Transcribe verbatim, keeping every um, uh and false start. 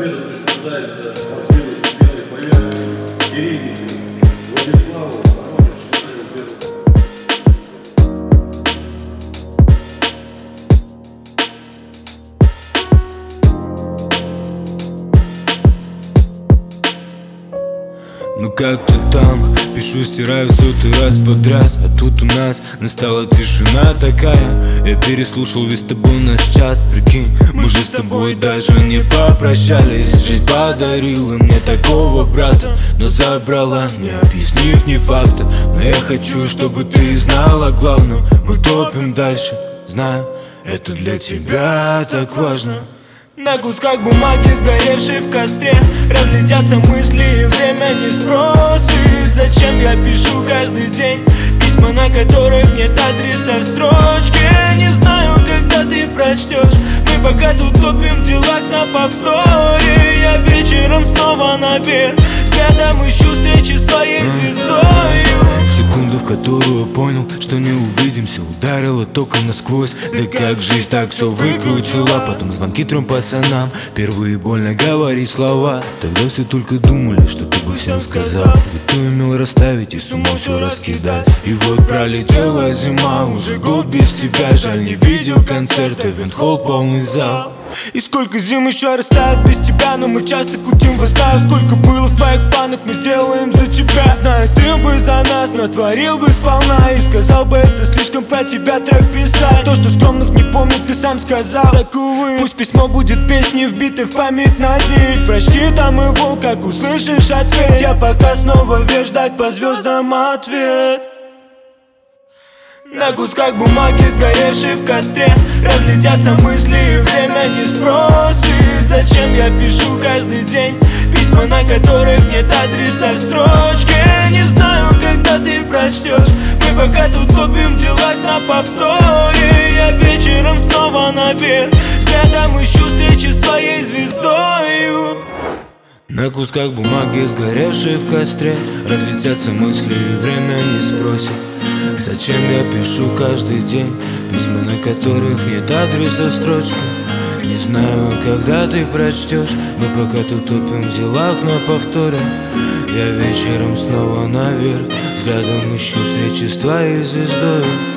победу присуждается спортсмену в белой повязке Кириллику Владиславу Ароничу. Ну как ты там? Пишу, стираю в сотый раз подряд. А тут у нас настала тишина такая. Я переслушал весь тобой наш чат. Прикинь, мы же с тобой даже не попрощались. Жизнь подарила мне такого брата, но забрала, не объяснив ни факта. Но я хочу, чтобы ты знала главное: мы топим дальше, знаю, это для тебя так важно. На кусках бумаги, сгоревшей в костре, разлетятся мысли и время не спросит. Зачем я пишу каждый день письма, на которых нет адреса в строчке? Не знаю, когда ты прочтешь. Мы пока тут топим в делах на повторе. Я вечером снова наверх, взглядом ищу встречи с твоей звездой. Секунду, в которую понял, что не увидимся, ударило током насквозь. Да как жизнь так все выкрутила. Потом звонки трем пацанам, впервые больно говорить слова. Тогда все только думали, что ты бы всем сказал. Ведь ты умел расставить и сумел все раскидать. И вот пролетела зима, уже год без тебя. Жаль, не видел концерта, Винхолл полный зал. И сколько зим еще растает без тебя, но мы часто кутим во снах. Сколько было в твоих планах, мы сделаем за тебя. Знаю, ты бы за нас натворил бы сполна. И сказал бы, это слишком про тебя трек писать. То, что скромных не помню, ты сам сказал. Так увы, пусть письмо будет песней, вбитой в память на дни. Прочти там его, как услышишь ответ. Я пока снова вверх, ждать по звездам ответ. На кусках бумаги, сгоревшей в костре, разлетятся мысли и время не спросит. Зачем я пишу каждый день письма, на которых нет адреса в строчке? Не знаю, когда ты прочтешь. Мы пока тут топим в делах на повторе. Я вечером снова наверх, взглядом ищу встречи с твоей звездой. На кусках бумаги, сгоревшей в костре, разлетятся мысли и время не спросит. Зачем я пишу каждый день письма, на которых нет адреса в строчку? Не знаю, когда ты прочтешь. Мы пока тут топим в делах на повторе. Я вечером снова наверх, взглядом ищу встречи с твоей звездой.